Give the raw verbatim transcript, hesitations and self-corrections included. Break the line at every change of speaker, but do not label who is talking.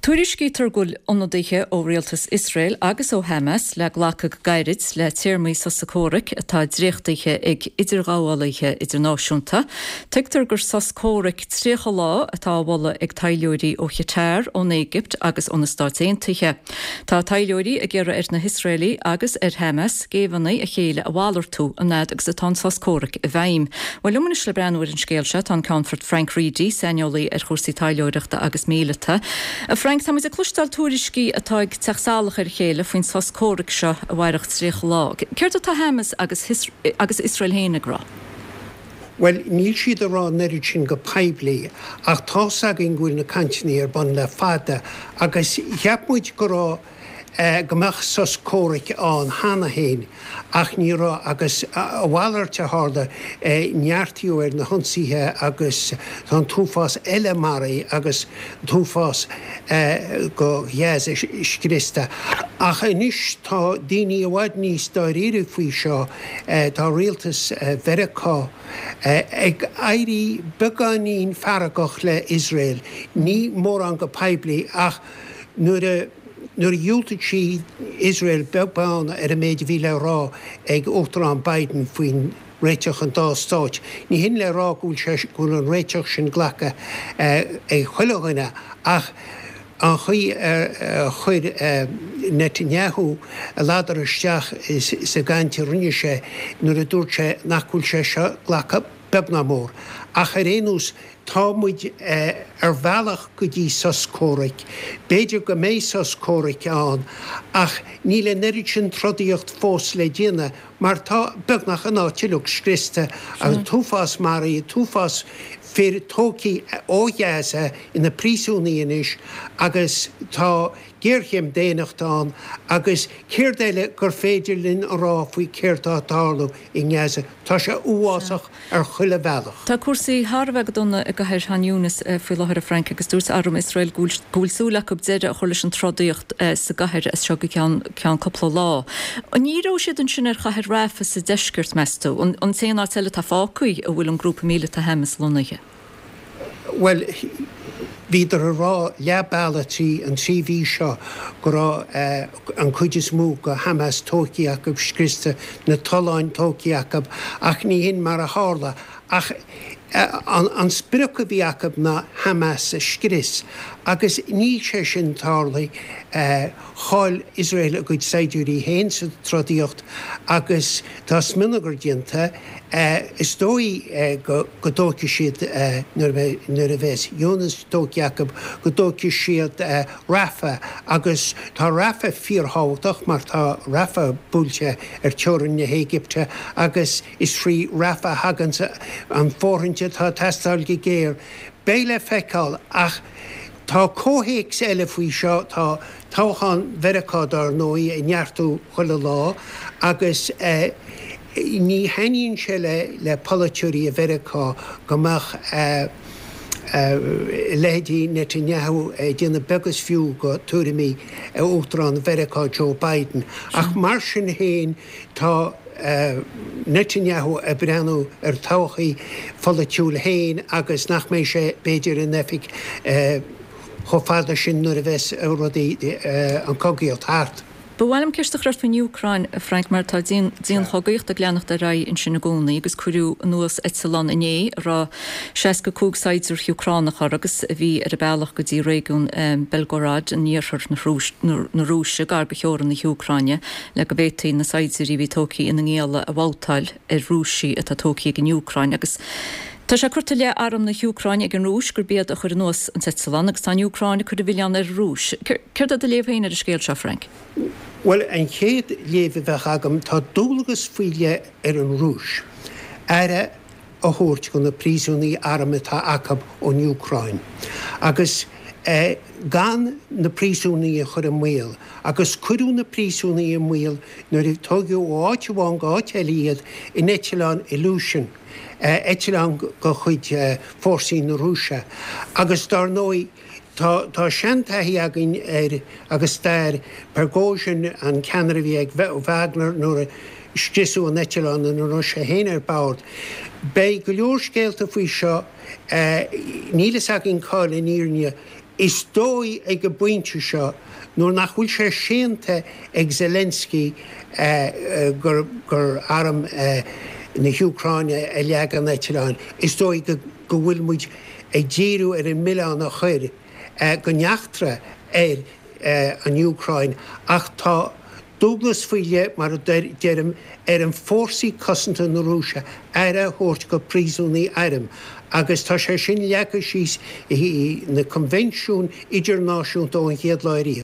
Tuairiscítar gúil ionadaithe ó Rialtas Israel agus ó Hamas le ghlacha gairid le tíormaí sa sacóric atá dréachtaithe ag idirgháalaithe idirnáisiúnta. Tuigtar gur sascóric tríocha lá atá bhla ag tailliúirí ó Chetáir ón Éigipt agus ón na Stáit Aontaithe. Tá tailliúirí a ggéire ar na Hisraelí agus ar Hamas géhanna a chéile a bhhalar tú a nád agus atá sascóric a bhaim. Bhil lumanis le breanúir an scéalse tá Comfort Frank Reedy seniolaí ar chósaí tailliúireachta agus míleta. Frank, tá a clústal tuairiscí atá ag teachsálach ar chéile faoin sascóric seo a bhhairech tríocha lá. Céirt atá Hamas agus, agus Israel héana grá?
Well, níl siad a rá neirid sin go paibli, ach tá sagin gúil na cantinní ar ban le fada, agus heapmuid go rá Uh, gomach sascóric an hana héin ach ní rá agus a bhhalar te háda nearttíú ar na honsíthe agus an túfás eile marí agus túfás uh, go dhéas scrista. Ach inis tá daoine a bhaid níos dáiríre faoi seo uh, tá Rialtas uh, Veracá uh, ag éirí beganín faragach le Israel, ní mór an go paibli ach nuair a Nuair dúiltead si Israel beagán ar a méid bhí le rá ag Óachtarán Biden faoin réiteach an dá stáit. Ní hin le rá gúil se gúil an réiteach sin ghlacha ag chuileáine ach an chuí chuir Netanyahu a ládar isteach sa gcainte rinne sé nuair a dúirt sé nach gúil sé se ghlacha bebna mór. Ach ar éanús tá muid ar bhealach go dtí sascóric, béidir go mé sascóric an, ach ní le neirid sin trodíocht fós le déine, mar tá beagnach an áitiúach scrista an túfás marí, túfás fir tócaí ógheasa ina prísúnaíonis agus tá géirchéim déanachtán agus céirdéile gur féidir linn rá faoi céirtá tálaú i ngeasa. Tá sé uásach ar chuile bhealach.
Tá cuasaí Harbheith donna a gothir Hanúnas faoi láthar a Frank agus dúirt arm Israel gúilsúla go déire a chuir leis an trodíocht sa gathir is seo go ceann coppla lá. An níró siad an sin ar chathir ráfa sa deisgirt meastú, an téanná teile tá fácaí a bhfuil an grúpa míle a Hamas lonnaithe.
Well, Bhíidir a rá leabbalatí an T V seo go rá uh, an chuidir mú go Hamas tóciaach scrista na taláin tóciaach ach ní hin mar a hála ach uh, an, an spirica bhíach na Hamas a scris agus ní sé sin tálaí uh, cháil Israel a gcuid saidúirí héin sa trodíocht agus tá sminagur dianta uh, is dói uh, go, go dóci siad uh, nuair a bheits Jónas tóciaach go dóci siad uh, Rafa agus tá Rafa fíorthátach mar tá Rafa búilte ar teorann na Éigipte agus is frí Rafa hagan an fórhainte tá testáil go géir béile feicáil ach tá cóhéics eile faoi seo tá táchan Veracá dar nóí i neartú chuile lá agus uh, ní haíonn se le, le politúirí a Veracá gomach uh, uh, lédí Netanyahu uh, déanana begus fiú go tuairimí uh, Óachtarán Veracá Joe Biden. Ach mar sin héin tá Uh, Netanyahu a breanú ar táchaí folitiúil héin agus nach mé sé béidir in nefik uh, chofáda sin nuair a bheits eurodí uh, an cogaíocht thart.
Bhhailm ceistach raibh faoin Ucrain a Frank mar tá díon chogaíocht a gleannacht a ra in sinna gcónaí agus cuireú nuas Etsalán iné rá seas go cúgsáidir Ucránachar agus a bhí ar a bailach go dtí réigiún um, Belgorod an níorthar na Rúise gar becheoran na Ucraine le go bhétaí na saidirí bhí tócaí ina ngéala a bháltáil ar Rúsí atá tócaí in Ucrain agus tá sé cuirta le arm na Ucraine ag an Rúis gur bead a chuir nuas an Etsalán agus tá Ucraine chuir a bhílean ar Rúis. Céir a léomhhéin ar a scéal seo, Frank?
Well, an chéad léomh bheith agam tá dúlagus faoile ar an Rúis. Ara a thuirt go na prísúnaí armatá acab ón Ucrain. Agus eh, gan na prísúnaí a chur an mhuiil, agus cuireú na prísúnaí an mhuiil nuair a tógiú áit bháin gáit eiliad in Etsalán Illusion. Uh, Etsalán go chuid uh, fórsaí na Rúise. Agus dar nói tá seantaí agin ar agus stair Prigozhin an ceanna bhí ag Wagner nuair a stisú an Etsalán an Rúise héanaar bád. Bei go leor scéalta faoi seo uh, nílas agin cáil in íirne is dói ag go buinte seo nó nach bhfuil sé sinnta ag Zelensky uh, uh, gur, gur aram uh, na Ucraine a leagan na Tirán. Is dói go, go bhfuil muid ag díú ar an Milán a chuir uh, go neachtra ar uh, an Ucraine ach tá Douglas Fuile mar a deirm ar an fórsaí cosanta na Rúise ar a thuirt go príosúnaí airm. Agus tá sé sin leacha síos na convention idirnáisiúnta ó an chéad láirí.